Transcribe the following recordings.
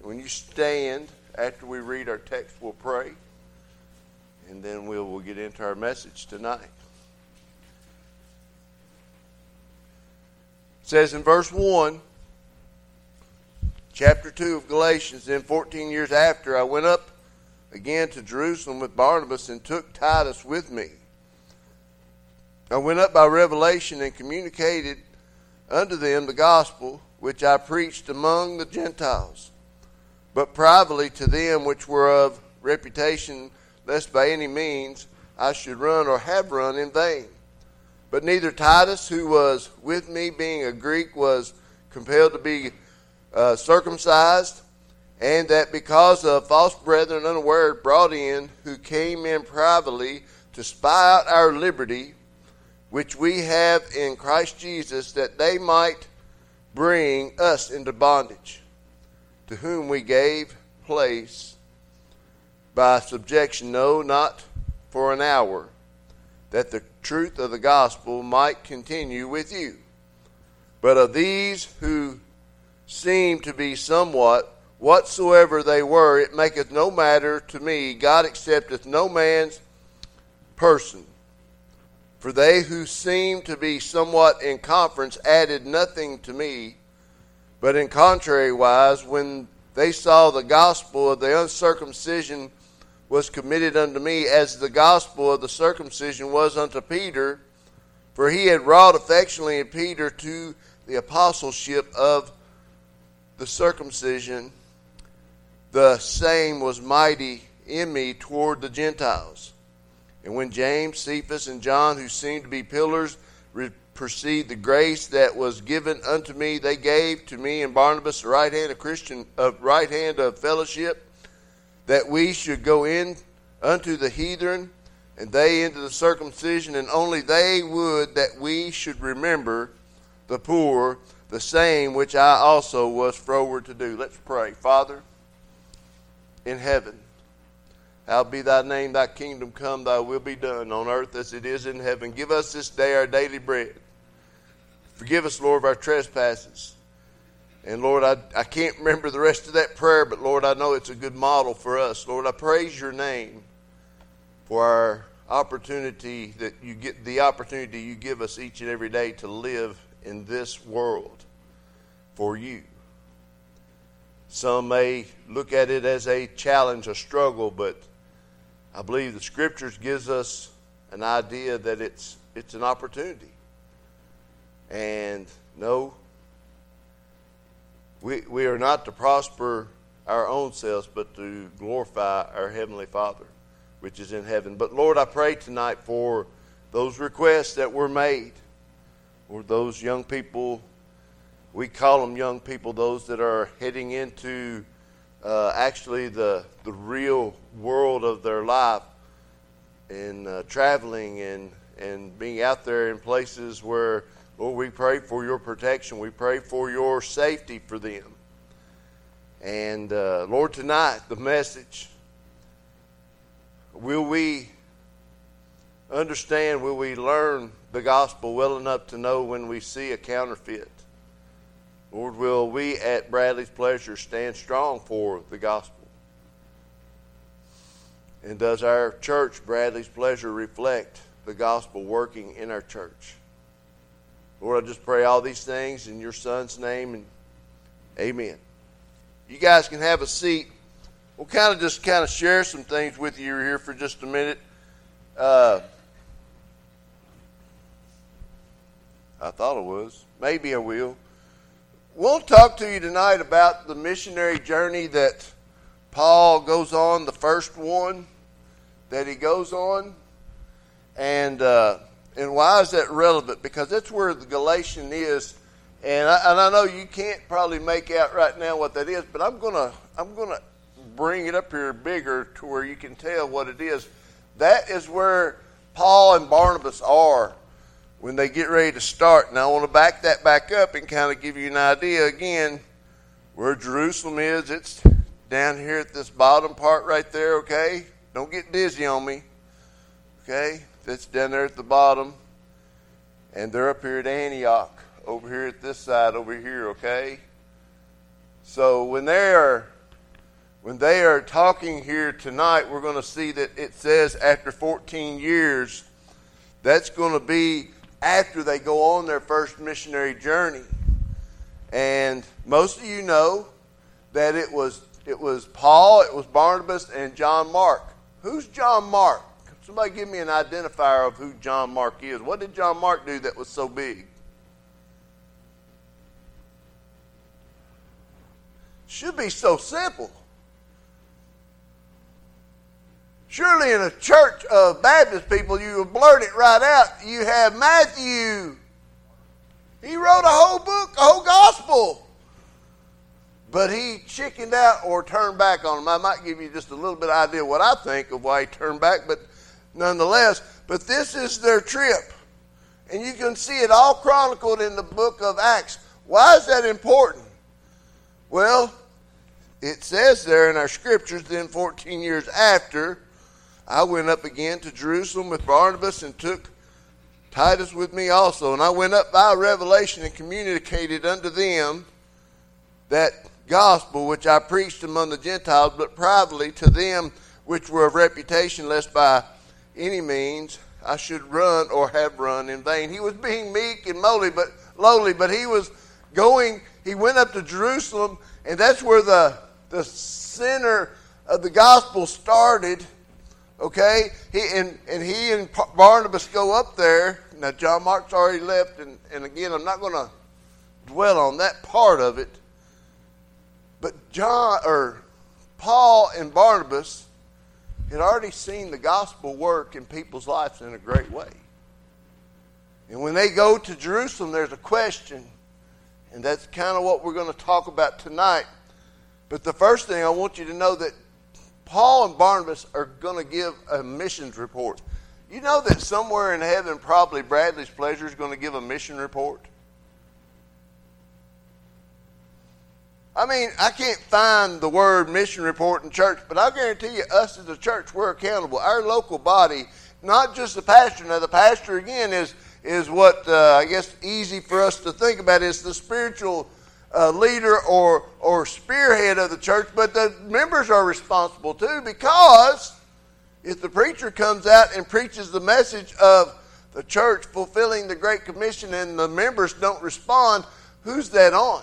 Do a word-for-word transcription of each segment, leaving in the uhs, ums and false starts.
When you stand, after we read our text, we'll pray. And then we'll, we'll get into our message tonight. It says in verse one, chapter two of Galatians, then fourteen years after, I went up again to Jerusalem with Barnabas and took Titus with me. I went up by revelation and communicated unto them the gospel which I preached among the Gentiles, but privately to them which were of reputation, lest by any means I should run or have run in vain. But neither Titus, who was with me, being a Greek, was compelled to be uh, circumcised, and that because of false brethren unaware brought in, who came in privately to spy out our liberty, which we have in Christ Jesus, that they might bring us into bondage, to whom we gave place by subjection, no, not for an hour, that the truth of the gospel might continue with you. But of these who seem to be somewhat, whatsoever they were, it maketh no matter to me. God accepteth no man's person. For they who seemed to be somewhat in conference added nothing to me, but in contrary wise, when they saw the gospel of the uncircumcision was committed unto me, as the gospel of the circumcision was unto Peter, for he had wrought affectionately in Peter to the apostleship of the circumcision, the same was mighty in me toward the Gentiles. And when James, Cephas, and John, who seemed to be pillars, perceived the grace that was given unto me, they gave to me and Barnabas the right hand of Christian, of right hand of fellowship, that we should go in unto the heathen, and they into the circumcision, and only they would that we should remember the poor, the same which I also was froward to do. Let's pray. Father in heaven, hallowed be thy name, thy kingdom come, thy will be done on earth as it is in heaven. Give us this day our daily bread. Forgive us, Lord, of our trespasses. And Lord, I, I can't remember the rest of that prayer, but Lord, I know it's a good model for us. Lord, I praise your name for our opportunity that you get, the opportunity you give us each and every day to live in this world for you. Some may look at it as a challenge, a struggle, but I believe the Scriptures gives us an idea that it's it's an opportunity. And no, we we are not to prosper our own selves, but to glorify our Heavenly Father, which is in heaven. But Lord, I pray tonight for those requests that were made, or those young people. We call them young people, those that are heading into uh, actually the the real world of their life, and uh, traveling and, and being out there in places where, Lord, we pray for your protection. We pray for your safety for them. And uh, Lord, tonight, the message, will we understand, will we learn the gospel well enough to know when we see a counterfeit? Lord, will we at Bradley's Pleasure stand strong for the gospel? And does our church, Bradley's Pleasure, reflect the gospel working in our church? Lord, I just pray all these things in your Son's name, and amen. You guys can have a seat. We'll kind of just kind of share some things with you here for just a minute. Uh, I thought it was. Maybe I will. We'll talk to you tonight about the missionary journey that Paul goes on, the first one that he goes on. And uh, and why is that relevant? Because that's where the Galatian is. And I, and I know you can't probably make out right now what that is, but I'm gonna I'm gonna bring it up here bigger to where you can tell what it is. That is where Paul and Barnabas are when they get ready to start. Now I want to back that back up and kind of give you an idea again where Jerusalem is. It's down here at this bottom part right there, okay? Don't get dizzy on me, okay? That's down there at the bottom. And they're up here at Antioch, over here at this side over here, okay? So when they are when they are talking here tonight, we're going to see that it says after fourteen years, that's going to be after they go on their first missionary journey. And most of you know that it was it was Paul, it was Barnabas, and John Mark. Who's John Mark? Somebody give me an identifier of who John Mark is. What did John Mark do that was so big? Should be so simple. Surely in a church of Baptist people, you will blurt it right out. You have Matthew. He wrote a whole book, a whole gospel. But he chickened out or turned back on them. I might give you just a little bit of idea what I think of why he turned back, but nonetheless, but this is their trip. And you can see it all chronicled in the book of Acts. Why is that important? Well, it says there in our scriptures, then fourteen years after, I went up again to Jerusalem with Barnabas and took Titus with me also. And I went up by revelation and communicated unto them that gospel which I preached among the Gentiles, but privately to them which were of reputation, lest by any means I should run or have run in vain. He was being meek and lowly, but lowly, but he was going, he went up to Jerusalem, and that's where the, the center of the gospel started. Okay, he and, and he and Barnabas go up there. Now John Mark's already left, and, and again, I'm not going to dwell on that part of it. But John or Paul and Barnabas had already seen the gospel work in people's lives in a great way. And when they go to Jerusalem, there's a question, and that's kind of what we're going to talk about tonight. But the first thing I want you to know that Paul and Barnabas are going to give a missions report. You know that somewhere in heaven, probably Bradley's Pleasure is going to give a mission report? I mean, I can't find the word mission report in church, but I guarantee you, us as a church, we're accountable. Our local body, not just the pastor. Now, the pastor, again, is, is what uh, I guess easy for us to think about is the spiritual Uh, leader or or spearhead of the church, but the members are responsible too, because if the preacher comes out and preaches the message of the church fulfilling the Great Commission and the members don't respond, who's that on?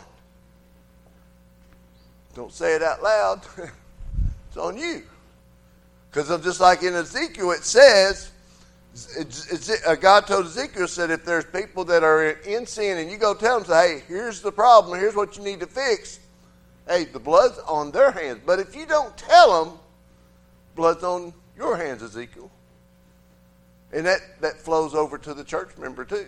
Don't say it out loud. It's on you. Because just like in Ezekiel it says, It's, it's, uh, God told Ezekiel, said, if there's people that are in sin and you go tell them, say, hey, here's the problem, here's what you need to fix. Hey, the blood's on their hands. But if you don't tell them, blood's on your hands, Ezekiel. And that, that flows over to the church member too.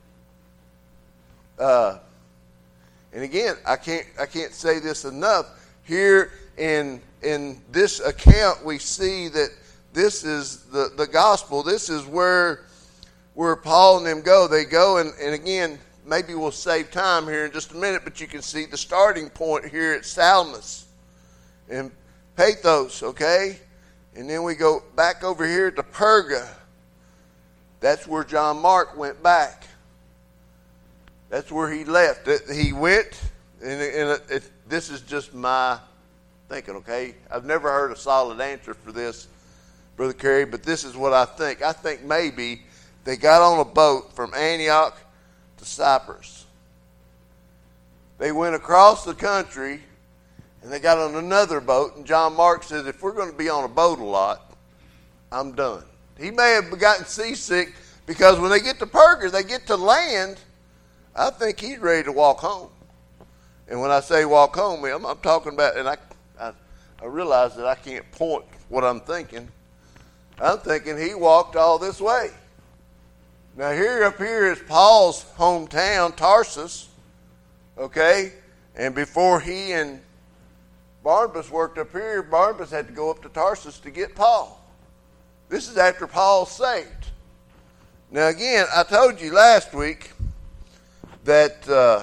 Uh, and again, I can't I can't say this enough. Here in in this account, we see that this is the, the gospel. This is where where Paul and them go. They go, and, and again, maybe we'll save time here in just a minute, but you can see the starting point here at Salamis and Pathos, okay? And then we go back over here to Perga. That's where John Mark went back. That's where he left. He went, and, and it, it, this is just my thinking, okay? I've never heard a solid answer for this, Brother Kerry, but this is what I think. I think maybe they got on a boat from Antioch to Cyprus. They went across the country, and they got on another boat, and John Mark says, if we're going to be on a boat a lot, I'm done. He may have gotten seasick because when they get to Perga, they get to land, I think he's ready to walk home. And when I say walk home, I'm, I'm talking about, and I, I, I realize that I can't point what I'm thinking. I'm thinking he walked all this way. Now here up here is Paul's hometown, Tarsus, okay? And before he and Barnabas worked up here, Barnabas had to go up to Tarsus to get Paul. This is after Paul's saved. Now again, I told you last week that, uh,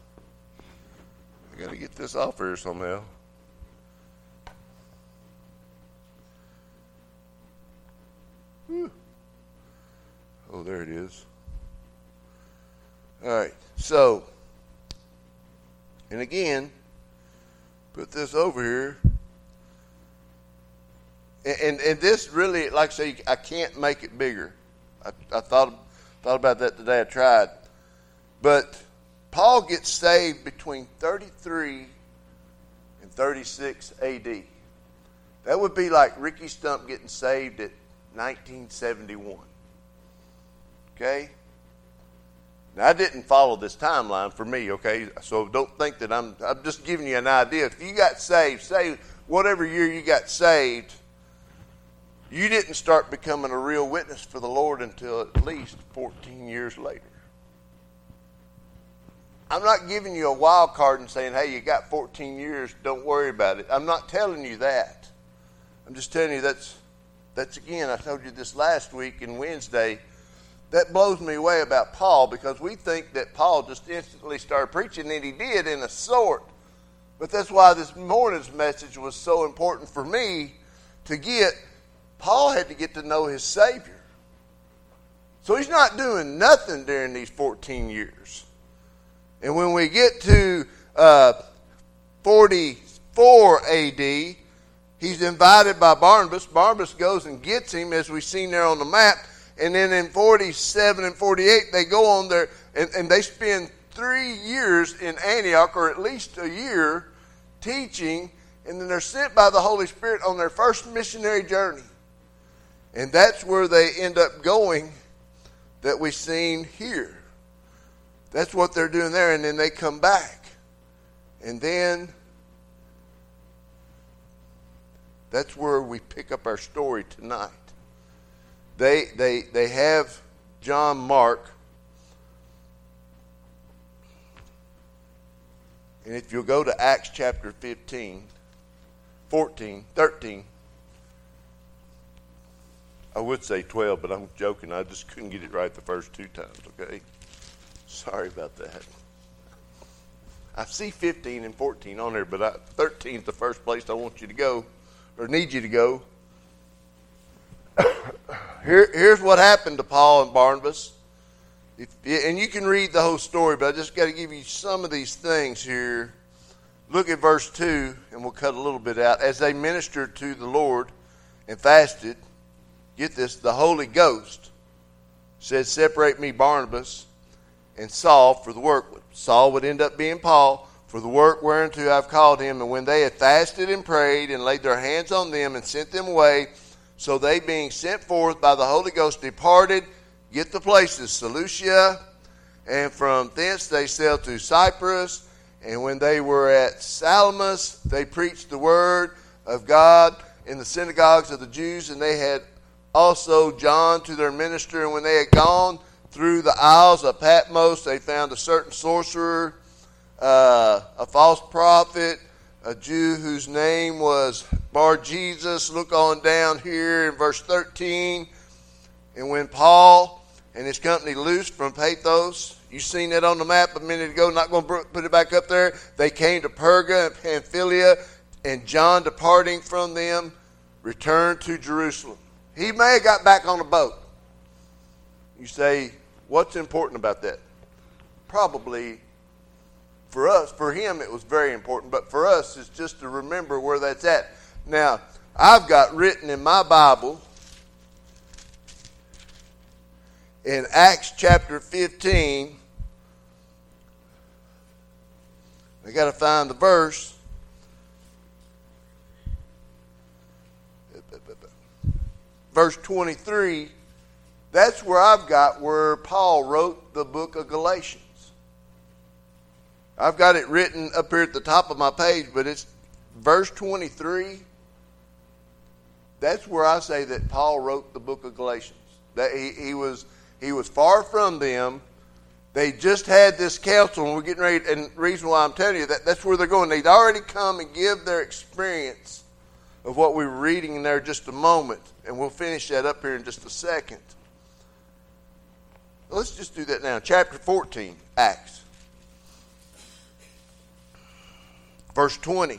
I got to get this off here somehow. Whew. Oh, there it is. All right. So, and again, put this over here. And, and this really, like I say, I can't make it bigger. I, I thought thought about that today. I tried. But Paul gets saved between thirty-three and thirty-six A D. That would be like Ricky Stump getting saved at nineteen seventy-one. Okay? Now, I didn't follow this timeline for me, okay? So don't think that I'm, I'm just giving you an idea. If you got saved, say whatever year you got saved, you didn't start becoming a real witness for the Lord until at least fourteen years later. I'm not giving you a wild card and saying, hey, you got fourteen years, don't worry about it. I'm not telling you that. I'm just telling you that's, that's again, I told you this last week and Wednesday. That blows me away about Paul, because we think that Paul just instantly started preaching, and he did in a sort. But that's why this morning's message was so important for me to get. Paul had to get to know his Savior. So he's not doing nothing during these fourteen years. And when we get to uh, forty-four A D, he's invited by Barnabas. Barnabas goes and gets him, as we've seen there on the map. And then in forty-seven and forty-eight, they go on there, and, and they spend three years in Antioch, or at least a year, teaching. And then they're sent by the Holy Spirit on their first missionary journey. And that's where they end up going, that we've seen here. That's what they're doing there, and then they come back. And then that's where we pick up our story tonight. They they they have John Mark. And if you'll go to Acts chapter fifteen, fourteen, thirteen, I would say twelve, but I'm joking. I just couldn't get it right the first two times, okay? Sorry about that. I see fifteen and fourteen on there, but I, thirteen is the first place I want you to go, or need you to go. Here, here's what happened to Paul and Barnabas. If, and you can read the whole story, but I just got to give you some of these things here. Look at verse two, and we'll cut a little bit out. As they ministered to the Lord and fasted, get this, the Holy Ghost said, separate me, Barnabas, and Saul for the work. Saul would end up being Paul, for the work whereunto I've called him. And when they had fasted and prayed and laid their hands on them and sent them away, so they, being sent forth by the Holy Ghost, departed, get the places, Seleucia, and from thence they sailed to Cyprus. And when they were at Salamis, they preached the word of God in the synagogues of the Jews, and they had also John to their minister. And when they had gone through the isles of Patmos, they found a certain sorcerer, uh, a false prophet, a Jew whose name was Bar-Jesus. Look on down here in verse thirteen. And when Paul and his company loosed from Paphos, you seen that on the map a minute ago, not going to put it back up there. They came to Perga and Pamphylia, and John, departing from them, returned to Jerusalem. He may have got back on a boat. You say, what's important about that? Probably for us, for him it was very important, but for us it's just to remember where that's at. Now, I've got written in my Bible in Acts chapter fifteen, I got to find the verse. Verse twenty-three, that's where I've got where Paul wrote the book of Galatians. I've got it written up here at the top of my page, but it's verse twenty-three. That's where I say that Paul wrote the book of Galatians. That he, he was he was far from them. They just had this council, and we're getting ready. And the reason why I'm telling you that, that's where they're going. They'd already come and give their experience of what we were reading in there just a moment. And we'll finish that up here in just a second. Let's just do that now. Chapter fourteen, Acts. Verse twenty.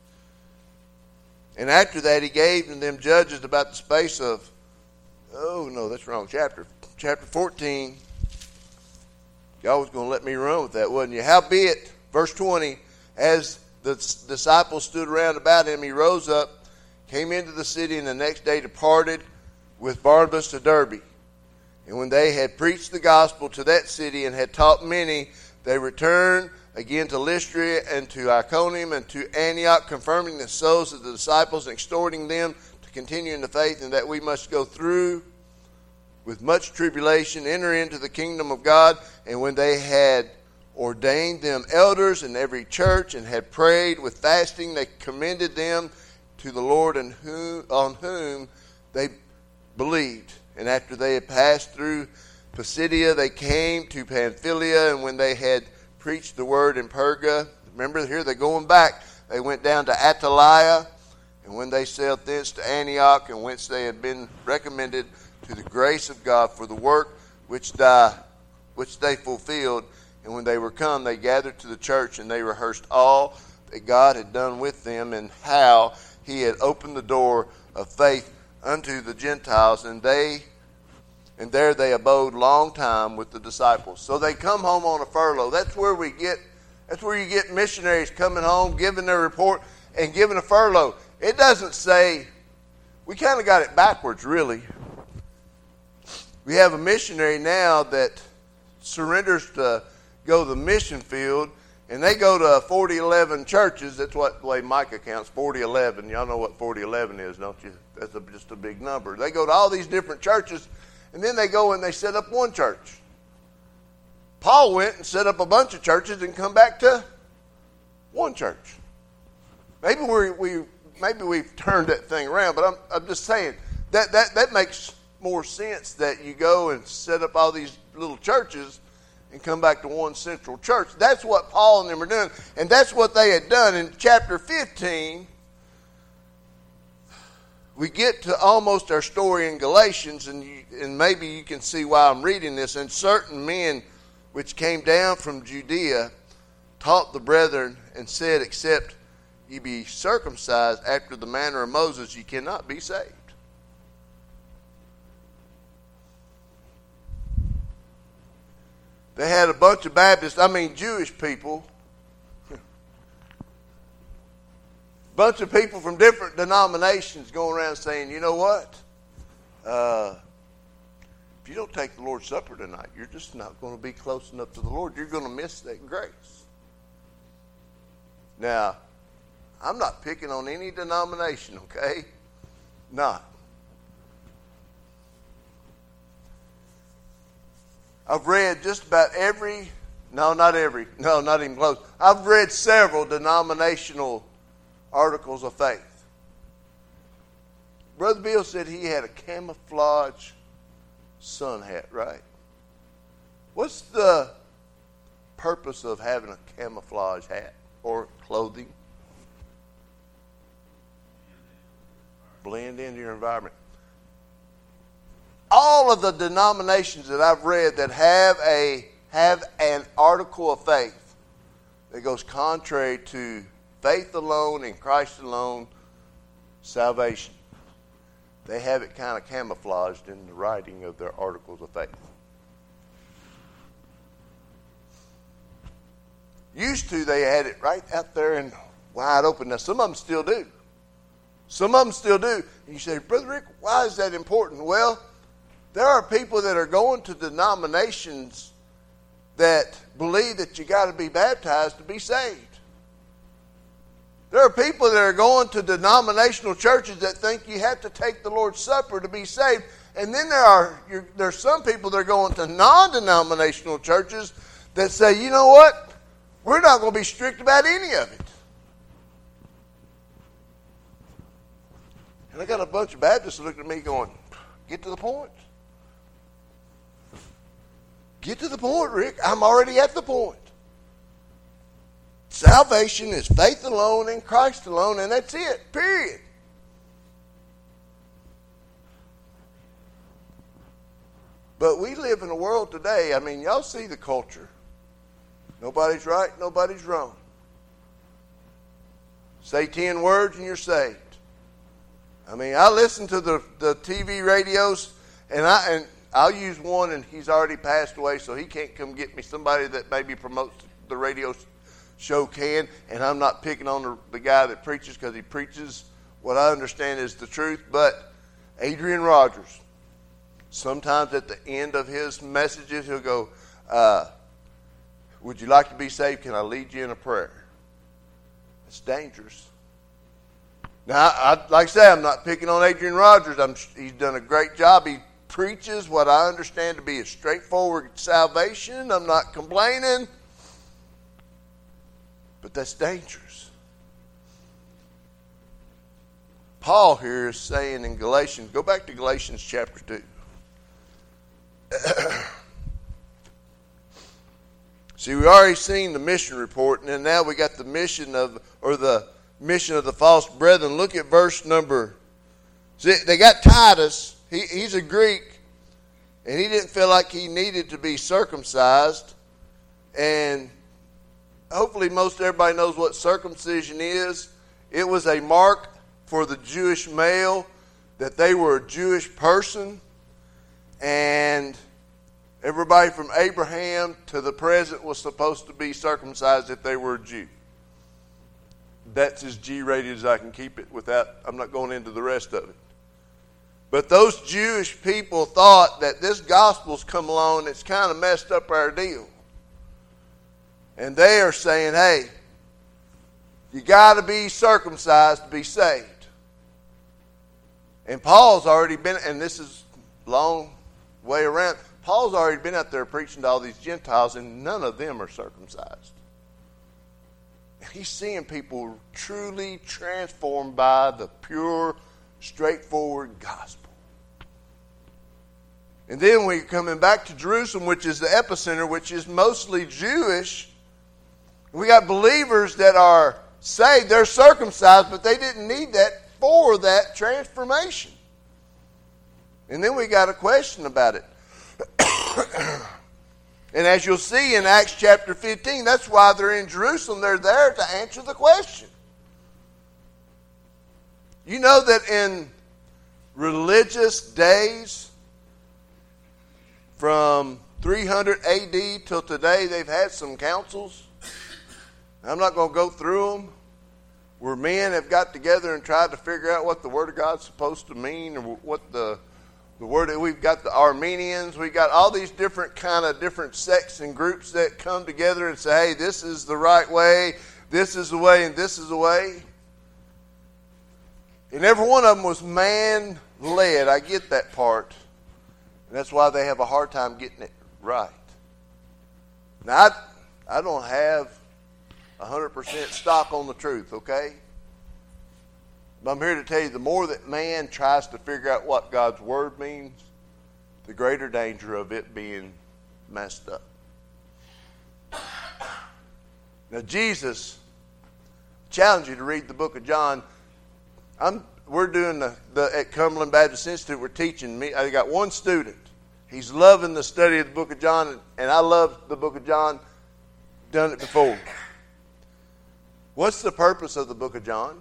And after that he gave them judges about the space of, oh no, that's wrong. Chapter chapter fourteen. Y'all was going to let me run with that, wasn't you? Howbeit, verse twenty, as the disciples stood around about him, he rose up came into the city, and the next day departed with Barnabas to Derbe. And when they had preached the gospel to that city and had taught many, they returned again to Lystra and to Iconium and to Antioch, confirming the souls of the disciples and exhorting them to continue in the faith, and that we must go through with much tribulation, enter into the kingdom of God. And when they had ordained them elders in every church and had prayed with fasting, they commended them to the Lord, and whom, on whom they believed. And after they had passed through Pisidia, they came to Pamphylia, and when they had preached the word in Perga, remember here they're going back, they went down to Attalia, and when they sailed thence to Antioch, and whence they had been recommended to the grace of God for the work which they, which they fulfilled. And when they were come, they gathered to the church, and they rehearsed all that God had done with them, and how he had opened the door of faith unto the Gentiles, and they and there they abode long time with the disciples. So they come home on a furlough. That's where we get that's where you get missionaries coming home, giving their report, and giving a furlough. It doesn't say, we kind of got it backwards, really. We have a missionary now that surrenders to go to the mission field, and they go to forty eleven churches. That's what the way Micah counts, forty eleven. Y'all know what forty eleven is, don't you? That's a, just a big number. They go to all these different churches, and then they go and they set up one church. Paul went and set up a bunch of churches and come back to one church. Maybe we we maybe we've turned that thing around, but I'm I'm just saying that that that makes more sense, that you go and set up all these little churches and come back to one central church. That's what Paul and them are doing, and that's what they had done. In chapter fifteen, we get to almost our story in Galatians, and you, and maybe you can see why I'm reading this. And certain men which came down from Judea taught the brethren and said, except ye be circumcised after the manner of Moses, ye cannot be saved. They had a bunch of Baptists, I mean Jewish people, bunch of people from different denominations going around saying, you know what? Uh, if you don't take the Lord's Supper tonight, you're just not going to be close enough to the Lord. You're going to miss that grace. Now, I'm not picking on any denomination, okay? Not. I've read just about every, no, not every, no, not even close. I've read several denominational articles of faith. Brother Bill said he had a camouflage sun hat, right? What's the purpose of having a camouflage hat or clothing? Blend into your environment. All of the denominations that I've read that have a have an article of faith that goes contrary to faith alone in Christ alone, salvation, they have it kind of camouflaged in the writing of their articles of faith. Used to, they had it right out there and wide open. Now, some of them still do. Some of them still do. And you say, Brother Rick, why is that important? Well, there are people that are going to denominations that believe that you got to be baptized to be saved. There are people that are going to denominational churches that think you have to take the Lord's Supper to be saved. And then there are there are some people that are going to non-denominational churches that say, you know what? We're not going to be strict about any of it. And I got a bunch of Baptists looking at me going, get to the point. Get to the point, Rick. I'm already at the point. Salvation is faith alone in Christ alone, and that's it, period. But we live in a world today, I mean, y'all see the culture. Nobody's right, nobody's wrong. Say ten words and you're saved. I mean, I listen to the, the T V radios, and I and I'll use one, and he's already passed away, so he can't come get me. Somebody that maybe promotes the radio show can, and I'm not picking on the, the guy that preaches because he preaches what I understand is the truth, but Adrian Rogers, sometimes at the end of his messages, he'll go, uh, would you like to be saved? Can I lead you in a prayer? It's dangerous. Now, I, like I say, I'm not picking on Adrian Rogers. I'm, he's done a great job. He preaches what I understand to be a straightforward salvation. I'm not complaining. But that's dangerous. Paul here is saying in Galatians, go back to Galatians chapter two. See, we already seen the mission report, and then now we got the mission of, or the mission of the false brethren. Look at verse number, see, they got Titus. He, he's a Greek, and he didn't feel like he needed to be circumcised. And hopefully most everybody knows what circumcision is. It was a mark for the Jewish male that they were a Jewish person, and everybody from Abraham to the present was supposed to be circumcised if they were a Jew. That's as G-rated as I can keep it without, I'm not going into the rest of it. But those Jewish people thought that this gospel's come along, it's kind of messed up our deal. And they are saying, hey, you got to be circumcised to be saved. And Paul's already been, and this is a long way around, Paul's already been out there preaching to all these Gentiles, and none of them are circumcised. He's seeing people truly transformed by the pure, straightforward gospel. And then we're coming back to Jerusalem, which is the epicenter, which is mostly Jewish. We got believers that are saved, they're circumcised, but they didn't need that for that transformation. And then we got a question about it. And as you'll see in Acts chapter fifteen, that's why they're in Jerusalem. They're there to answer the question. You know that in religious days, from three hundred A D till today, they've had some councils. I'm not going to go through them, where men have got together and tried to figure out what the Word of God's supposed to mean, or what the the word. We've got the Armenians, we've got all these different kind of different sects and groups that come together and say, hey, this is the right way, this is the way, and this is the way. And every one of them was man-led. I get that part. And that's why they have a hard time getting it right. Now, I, I don't have one hundred percent stock on the truth, okay? But I'm here to tell you, the more that man tries to figure out what God's Word means, the greater danger of it being messed up. Now, Jesus challenged you to read the book of John. I'm, we're doing the, the at Cumberland Baptist Institute, we're teaching me. I got one student. He's loving the study of the book of John, and I love the book of John. Done it before. What's the purpose of the book of John?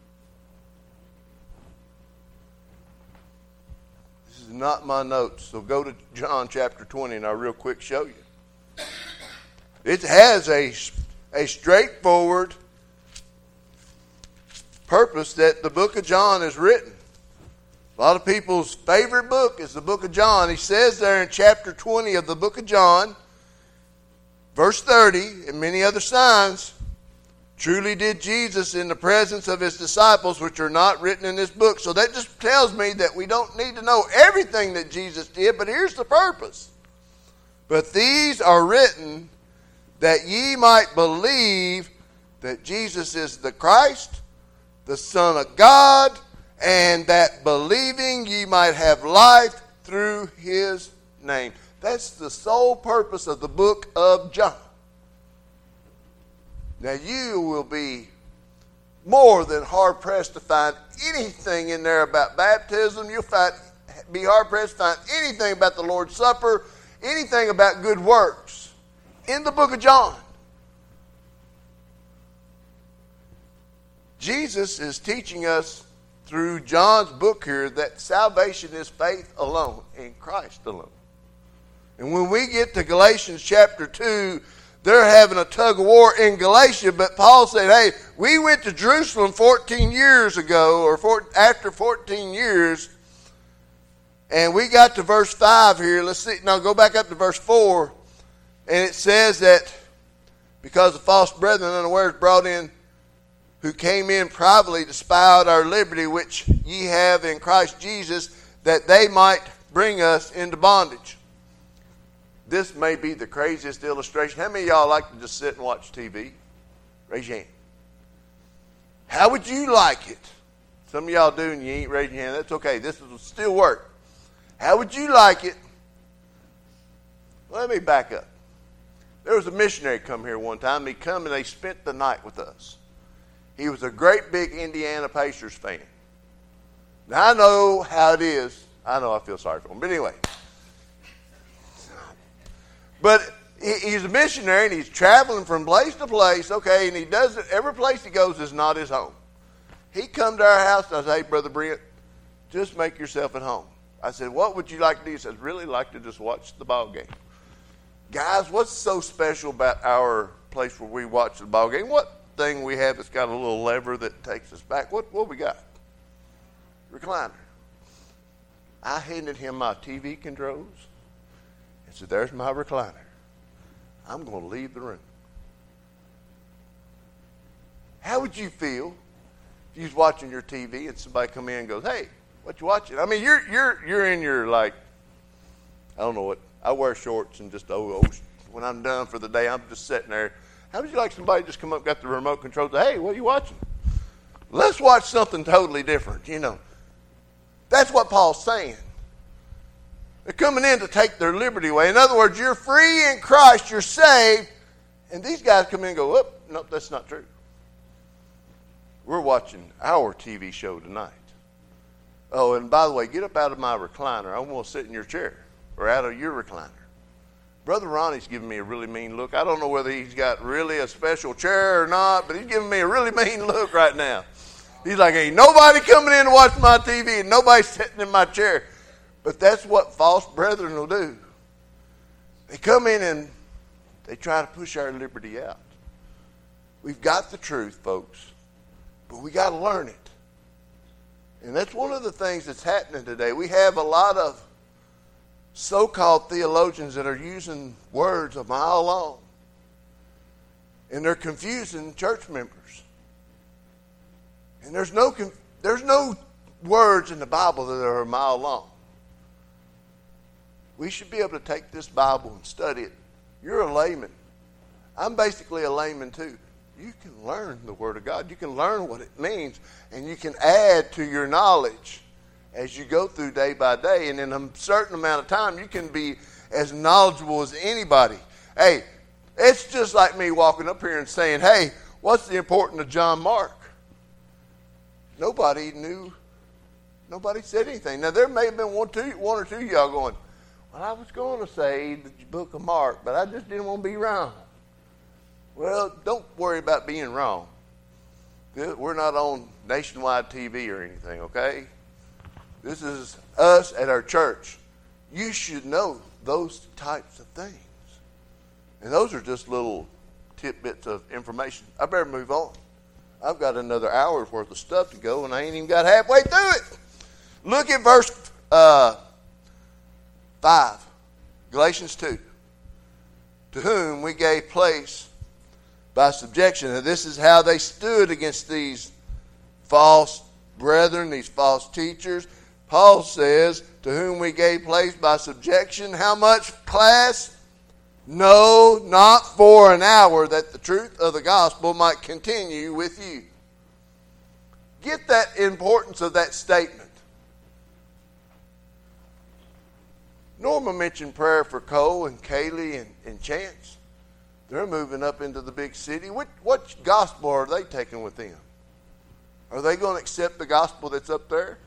This is not my notes, so go to John chapter twenty and I'll real quick show you. It has a, a straightforward purpose that the book of John is written. A lot of people's favorite book is the book of John. He says there in chapter twenty of the book of John, verse thirty, and many other signs, truly did Jesus in the presence of his disciples, which are not written in this book. So that just tells me that we don't need to know everything that Jesus did, but here's the purpose. But these are written that ye might believe that Jesus is the Christ, the Son of God, and that believing ye might have life through his name. That's the sole purpose of the book of John. Now you will be more than hard-pressed to find anything in there about baptism. You'll find, be hard-pressed to find anything about the Lord's Supper, anything about good works in the book of John. Jesus is teaching us through John's book here that salvation is faith alone, in Christ alone. And when we get to Galatians chapter two, they're having a tug of war in Galatia, but Paul said, hey, we went to Jerusalem fourteen years ago, or four, after fourteen years, and we got to verse five here. Let's see. Now go back up to verse four, and it says that because the false brethren unawares brought in, who came in privately to spy out our liberty, which ye have in Christ Jesus, that they might bring us into bondage. This may be the craziest illustration. How many of y'all like to just sit and watch T V? Raise your hand. How would you like it? Some of y'all do and you ain't raising your hand. That's okay. This will still work. How would you like it? Let me back up. There was a missionary come here one time. He come and they spent the night with us. He was a great big Indiana Pacers fan. Now I know how it is. I know I feel sorry for him. But anyway. But he's a missionary and he's traveling from place to place, okay, and he does it. Every place he goes is not his home. He come to our house and I said, hey, Brother Brent, just make yourself at home. I said, what would you like to do? He said, really like to just watch the ball game. Guys, what's so special about our place where we watch the ball game? What thing we have that's got a little lever that takes us back? What what we got? Recliner. I handed him my T V controls. I said, there's my recliner. I'm going to leave the room. How would you feel if you was watching your T V and somebody come in and goes, hey, what you watching? I mean, you're you're you're in your, like, I don't know what, I wear shorts and just, oh, oh, when I'm done for the day, I'm just sitting there. How would you like somebody just come up, got the remote control, say, hey, what are you watching? Let's watch something totally different, you know. That's what Paul's saying. They're coming in to take their liberty away. In other words, you're free in Christ, you're saved, and these guys come in and go, oh, no, that's not true. We're watching our T V show tonight. Oh, and by the way, get up out of my recliner. I want to sit in your chair or out of your recliner. Brother Ronnie's giving me a really mean look. I don't know whether he's got really a special chair or not, but he's giving me a really mean look right now. He's like, ain't nobody coming in to watch my T V and nobody sitting in my chair. But that's what false brethren will do. They come in and they try to push our liberty out. We've got the truth, folks, but we got to learn it. And that's one of the things that's happening today. We have a lot of so-called theologians that are using words a mile long. And they're confusing church members. And there's no there's no words in the Bible that are a mile long. We should be able to take this Bible and study it. You're a layman. I'm basically a layman too. You can learn the Word of God. You can learn what it means. And you can add to your knowledge as you go through day by day. And in a certain amount of time, you can be as knowledgeable as anybody. Hey, it's just like me walking up here and saying, hey, what's the importance of John Mark? Nobody knew. Nobody said anything. Now, there may have been one, two, one or two of y'all going, well, I was going to say the book of Mark, but I just didn't want to be wrong. Well, don't worry about being wrong. We're not on nationwide T V or anything, okay? This is us at our church. You should know those types of things. And those are just little tidbits of information. I better move on. I've got another hour's worth of stuff to go, and I ain't even got halfway through it. Look at verse uh, five, Galatians two. To whom we gave place by subjection. And this is how they stood against these false brethren, these false teachers. Paul says, to whom we gave place by subjection. How much, class? No, not for an hour, that the truth of the gospel might continue with you. Get that importance of that statement. Norma mentioned prayer for Cole and Kaylee and, and Chance. They're moving up into the big city. What, what gospel are they taking with them? Are they going to accept the gospel that's up there?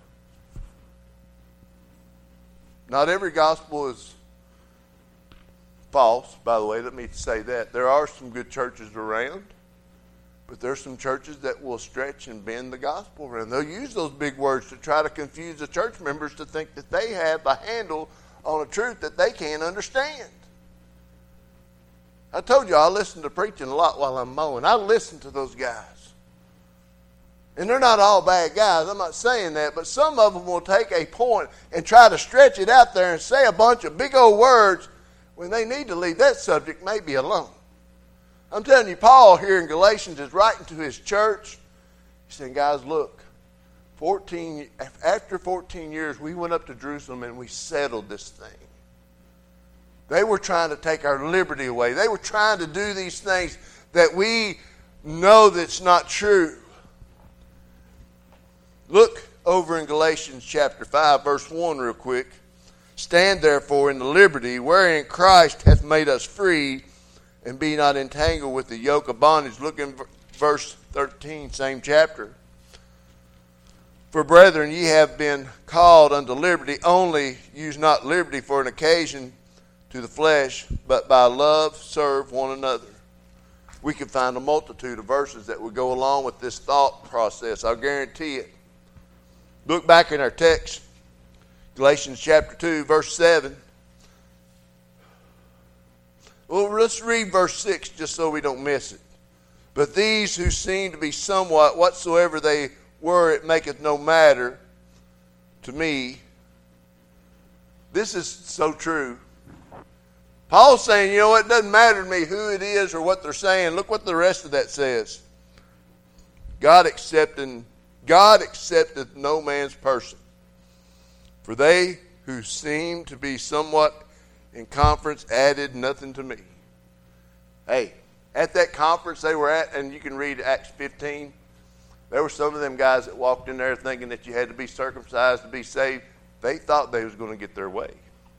Not every gospel is false, by the way. Let me say that. There are some good churches around, but there's some churches that will stretch and bend the gospel around. They'll use those big words to try to confuse the church members to think that they have a handle on a truth that they can't understand. I told you I listen to preaching a lot while I'm mowing. I listen to those guys. And they're not all bad guys. I'm not saying that. But some of them will take a point and try to stretch it out there and say a bunch of big old words when they need to leave that subject maybe alone. I'm telling you, Paul here in Galatians is writing to his church. He's saying, guys, look, fourteen after fourteen years, we went up to Jerusalem and we settled this thing. They were trying to take our liberty away. They were trying to do these things that we know that's not true. Look over in Galatians chapter five, verse one real quick. Stand therefore in the liberty wherein Christ hath made us free, and be not entangled with the yoke of bondage. Look in verse thirteen, same chapter. For brethren, ye have been called unto liberty, only use not liberty for an occasion to the flesh, but by love serve one another. We can find a multitude of verses that would go along with this thought process. I'll guarantee it. Look back in our text, Galatians chapter two, verse seven. Well, let's read verse six just so we don't miss it. But these who seem to be somewhat, whatsoever they were, it maketh no matter to me. This is so true. Paul's saying, you know, it doesn't matter to me who it is or what they're saying. Look what the rest of that says. God accepting, God accepteth no man's person. For they who seem to be somewhat in conference added nothing to me. Hey, at that conference they were at, and you can read Acts fifteen, there were some of them guys that walked in there thinking that you had to be circumcised to be saved. They thought they was going to get their way.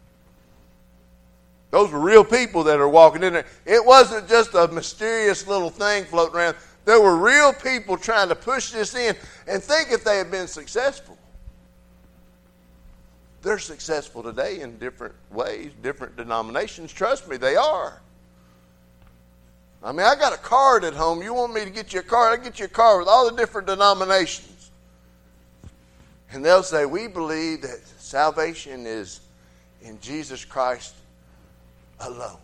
Those were real people that are walking in there. It wasn't just a mysterious little thing floating around. There were real people trying to push this in and think if they had been successful. They're successful today in different ways, different denominations. Trust me, they are. I mean, I got a card at home. You want me to get you a card? I get you a card with all the different denominations. And they'll say, we believe that salvation is in Jesus Christ alone.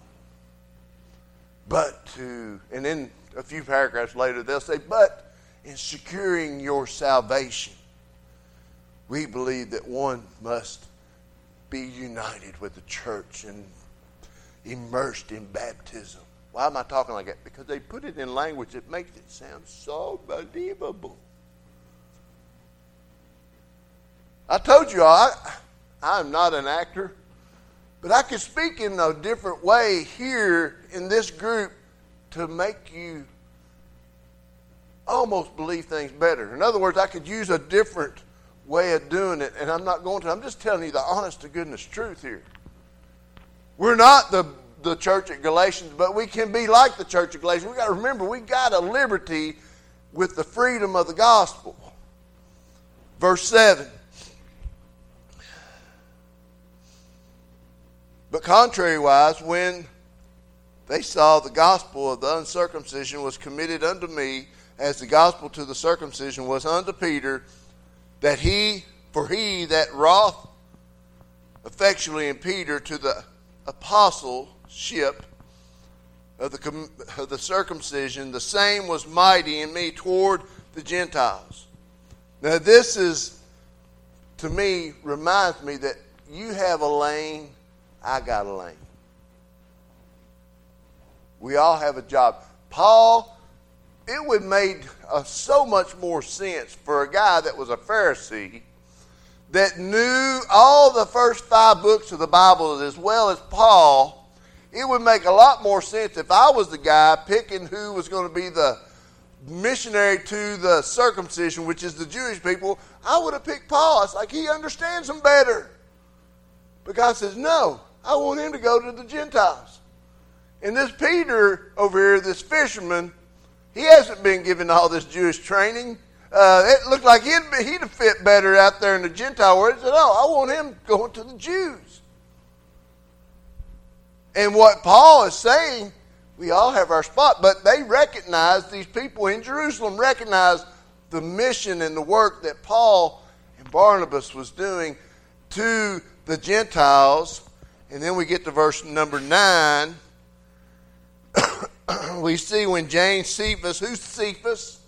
But to, and then a few paragraphs later, they'll say, but in securing your salvation, we believe that one must be united with the church and immersed in baptism. Why am I talking like that? Because they put it in language that makes it sound so believable. I told you, I, I'm not an actor, but I can speak in a different way here in this group to make you almost believe things better. In other words, I could use a different way of doing it, and I'm not going to. I'm just telling you the honest to goodness truth here. We're not the, the church at Galatians, but we can be like the church at Galatians. We've got to remember, we got a liberty with the freedom of the gospel. Verse seven. But contrariwise, when they saw the gospel of the uncircumcision was committed unto me, as the gospel to the circumcision was unto Peter, that he, for he that wrought effectually in Peter to the apostleship of the, of the circumcision, the same was mighty in me toward the Gentiles. Now this is, to me, reminds me that you have a lane, I got a lane. We all have a job. Paul, it would have made uh, so much more sense for a guy that was a Pharisee that knew all the first five books of the Bible as well as Paul. It would make a lot more sense if I was the guy picking who was going to be the missionary to the circumcision, which is the Jewish people. I would have picked Paul. It's like he understands them better. But God says, no, I want him to go to the Gentiles. And this Peter over here, this fisherman, he hasn't been given all this Jewish training. Uh, it looked like he'd, be, he'd fit better out there in the Gentile world. He said, no, I want him going to the Jews. And what Paul is saying, we all have our spot, but they recognize, these people in Jerusalem recognize the mission and the work that Paul and Barnabas was doing to the Gentiles. And then we get to verse number nine. we see when James Cephas, who's Cephas?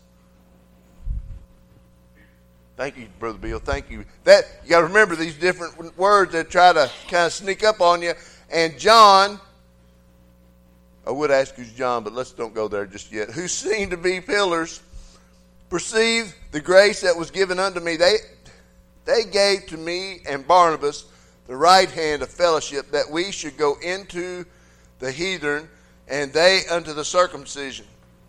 Thank you, Brother Bill. Thank you. That you got to remember these different words that try to kind of sneak up on you. And John, I would ask who's John, but let's don't go there just yet. Who seemed to be pillars, perceived the grace that was given unto me. They they gave to me and Barnabas the right hand of fellowship, that we should go into the heathen, and they unto the circumcision.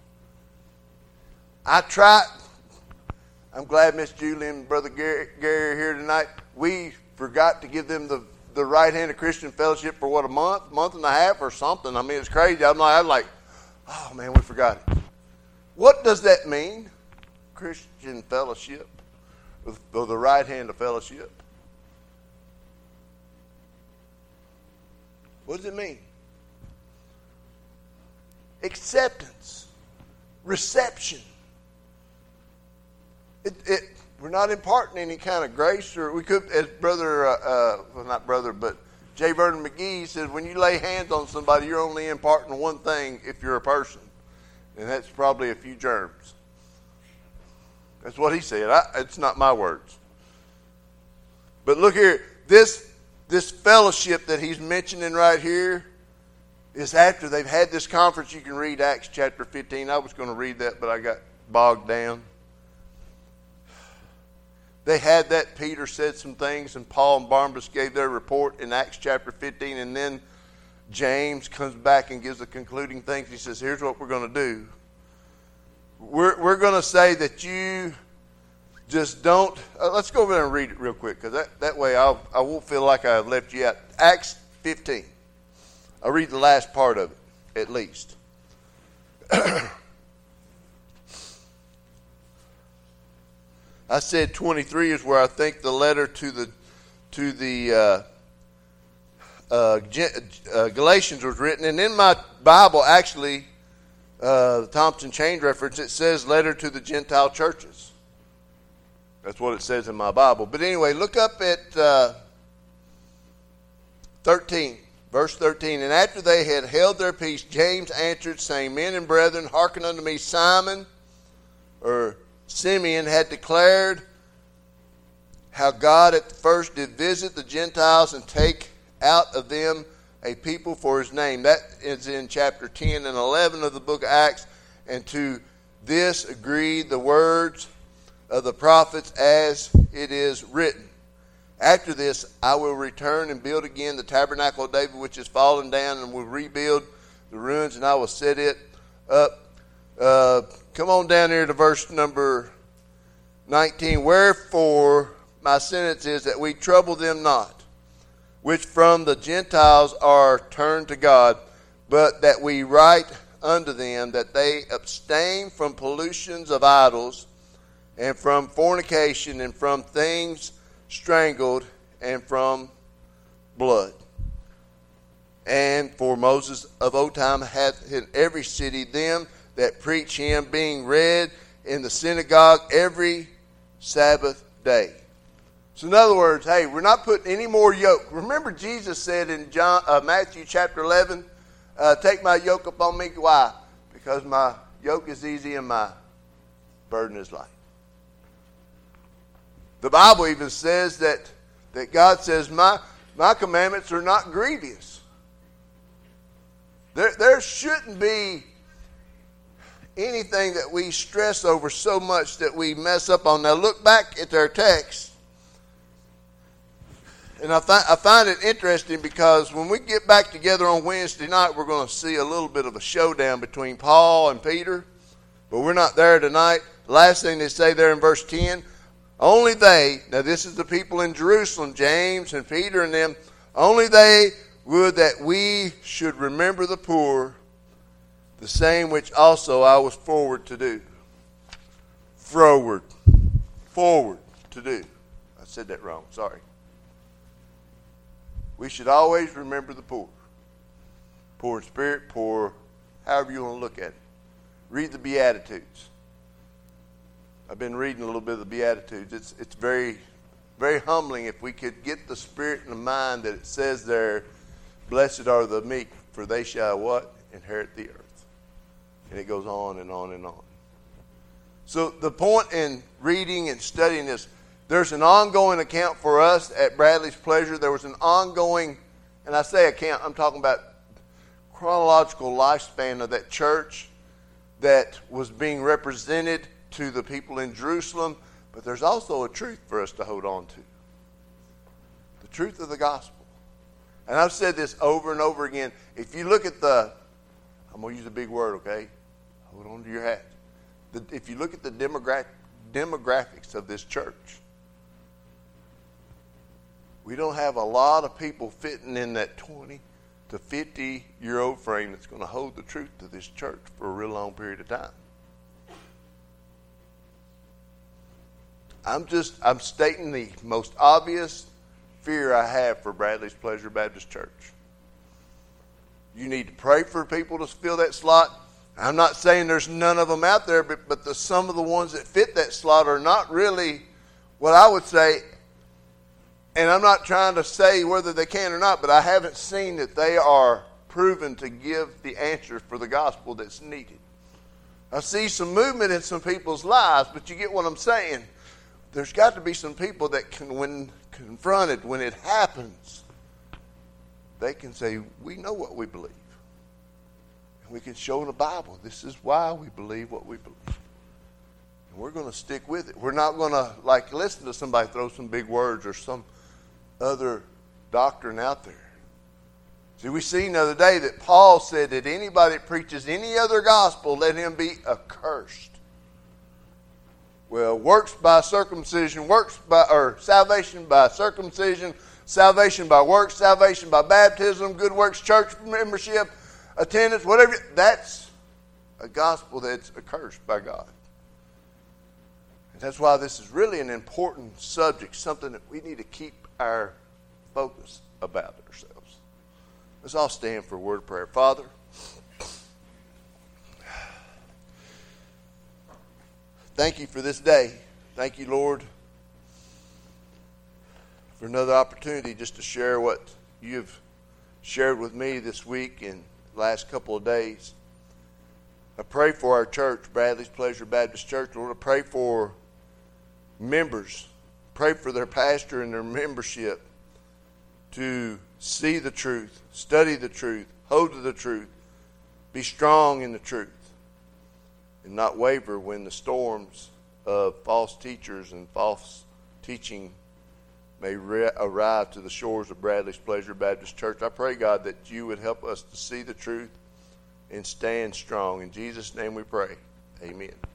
I tried. I'm glad Miss Julie and Brother Gary, Gary are here tonight. We forgot to give them the, the right hand of Christian fellowship for what, a month, month and a half or something. I mean, it's crazy. I'm like, I'm like, oh man, we forgot it. What does that mean? Christian fellowship, or the right hand of fellowship. What does it mean? Acceptance, reception. It, it, we're not imparting any kind of grace, or we could, as brother, uh, uh, well, not brother, but J. Vernon McGee says, when you lay hands on somebody, you're only imparting one thing if you're a person, and that's probably a few germs. That's what he said. I, it's not my words. But look here, this this fellowship that he's mentioning right here is after they've had this conference. You can read Acts chapter fifteen. I was going to read that, but I got bogged down. They had that. Peter said some things, and Paul and Barnabas gave their report in Acts chapter fifteen, and then James comes back and gives the concluding things. He says, here's what we're going to do. We're, we're going to say that you just don't, uh, let's go over there and read it real quick, because that, that way I'll, I won't feel like I've left you out. Acts fifteen. I'll read the last part of it, at least. I said twenty-three is where I think the letter to the to the uh, uh, uh, Galatians was written. And in my Bible, actually, uh, the Thompson Chain reference, it says letter to the Gentile churches. That's what it says in my Bible. But anyway, look up at uh, thirteen, verse thirteen. And after they had held their peace, James answered, saying, Men and brethren, hearken unto me. Simon, or Simeon, had declared how God at the first did visit the Gentiles and take out of them a people for his name. That is in chapter ten and eleven of the book of Acts. And to this agreed the words of the prophets, as it is written. After this, I will return and build again the tabernacle of David, which is fallen down, and will rebuild the ruins, and I will set it up. Uh, come on down here to verse number nineteen. Wherefore my sentence is that we trouble them not, which from the Gentiles are turned to God, but that we write unto them that they abstain from pollutions of idols, and from fornication, and from things strangled, and from blood. And for Moses of old time hath in every city them that preach him, being read in the synagogue every Sabbath day. So in other words, hey, we're not putting any more yoke. Remember Jesus said in John, uh, Matthew chapter eleven, uh, take my yoke upon me. Why? Because my yoke is easy and my burden is light. The Bible even says that, that God says, my, my commandments are not grievous. There, there shouldn't be anything that we stress over so much that we mess up on. Now look back at their text. And I, fi- I find it interesting because when we get back together on Wednesday night, we're going to see a little bit of a showdown between Paul and Peter. But we're not there tonight. The last thing they say there in verse ten, only they, now this is the people in Jerusalem, James and Peter and them, only they would that we should remember the poor, the same which also I was forward to do. Forward. Forward to do. I said that wrong, sorry. We should always remember the poor. Poor in spirit, poor, however you want to look at it. Read the Beatitudes. I've been reading a little bit of the Beatitudes. It's it's very, very humbling if we could get the spirit and the mind that it says there, blessed are the meek, for they shall what? Inherit the earth. And it goes on and on and on. So the point in reading and studying is there's an ongoing account for us at Bradley's Pleasure. There was an ongoing, and I say account, I'm talking about chronological lifespan of that church that was being represented to the people in Jerusalem. But there's also a truth for us to hold on to. The truth of the gospel. And I've said this over and over again. If you look at the, I'm going to use a big word, okay? Hold on to your hat. The, if you look at the demogra- demographics of this church, we don't have a lot of people fitting in that twenty to fifty year old frame that's going to hold the truth to this church for a real long period of time. I'm just, I'm stating the most obvious fear I have for Bradley's Pleasure Baptist Church. You need to pray for people to fill that slot. I'm not saying there's none of them out there, but, but the, some of the ones that fit that slot are not really what I would say, and I'm not trying to say whether they can or not, but I haven't seen that they are proven to give the answer for the gospel that's needed. I see some movement in some people's lives, but you get what I'm saying. There's got to be some people that can, when confronted, when it happens, they can say, we know what we believe. And we can show in the Bible, this is why we believe what we believe. And we're going to stick with it. We're not going to, like, listen to somebody throw some big words or some other doctrine out there. See, we seen the other day that Paul said that anybody that preaches any other gospel, let him be accursed. Well, works by circumcision, works by, or salvation by circumcision, salvation by works, salvation by baptism, good works, church membership, attendance, whatever. That's a gospel that's accursed by God. And that's why this is really an important subject, something that we need to keep our focus about ourselves. Let's all stand for a word of prayer. Father, thank you for this day. Thank you, Lord, for another opportunity just to share what you've shared with me this week and the last couple of days. I pray for our church, Bradley's Pleasure Baptist Church. Lord, I pray for members. Pray for their pastor and their membership to see the truth, study the truth, hold to the truth, be strong in the truth, and not waver when the storms of false teachers and false teaching may re- arrive to the shores of Bradley's Pleasure Baptist Church. I pray, God, that you would help us to see the truth and stand strong. In Jesus' name we pray. Amen.